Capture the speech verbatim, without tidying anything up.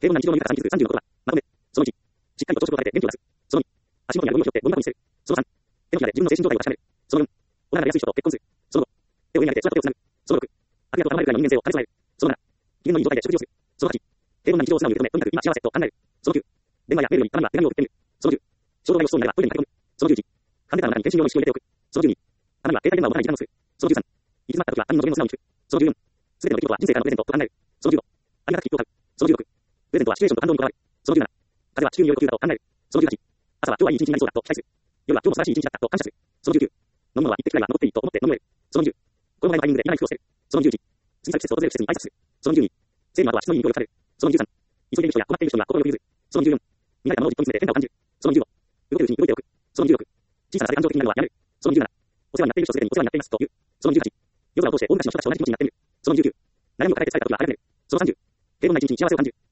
平凡な日常の豊かさに気づくさんじゅうのことは、まとめ。そのいち、しっかりと朝食を食べて元気を出す。そのに、足元にあるゴミを拾ってゴミ箱に捨てる。そのさん、手のひらで自分の精神状態を確かめる。そのよん、おならが安い人と結婚する。そのご、手を上に上げて空と手をつなぐ。そのろく、ありがとうが頼まれるくらいの人間性を兼ね備える。そのなな、機嫌のいい状態で食事をする。そのはち、平凡な日常を素直に受け止め、とにかく今幸せと考える。そのきゅう、電話やメールよりたまには手紙を送ってみる。そのじゅう、衝動買いをしそうになればトイレに駆け込む。そのじゅういち、カンペタの中に検診用の紙を入れておく。そのじゅうに、たまには携帯電話を持たない時間をする。そのじゅうさん、行き詰まった時は他人の助言を素直に聞く。そのじゅうよん、すべての出来事は人生からのプレゼントと考える。そのじゅうご、ありがたき切符を買う。そのじゅうろく、プレゼントはシチュエーションと感動にこだわる。そのじゅうなな、風は地球による呼吸だと考える。そのじゅうはち、朝は今日はいい一日になりそうだと期待する。夜は今日も素晴らしい一日だったと感謝する。そのじゅうきゅう、飲むものは一滴くらいは残っていいと思って飲むれる。そのにじゅう、この前のタイミングでいらない服を捨てる。そのにじゅういち、次の季節を訪れる季節に挨拶する。そのにじゅうに、生理の後は人のいいに協力される。そのにじゅうさん、急いでいる人や困っている人には心を譲る。そのにじゅうよん、見られたものをじっと見つめて変化を感じる。そのにじゅうご、動けるうちに動いておく。そのにじゅうろく、小さな差で感情的になるのはやめる。そのにじゅうなな、お世話になっている人すべてにお世話になっていますと言う。そのにじゅうはち、夜空を通して大昔の人たちと同じ気持ちになってみる。そのにじゅうきゅう、悩みを抱えて疲れた時は晴れられる。そのさんじゅう、平凡な一日に幸せを感じる。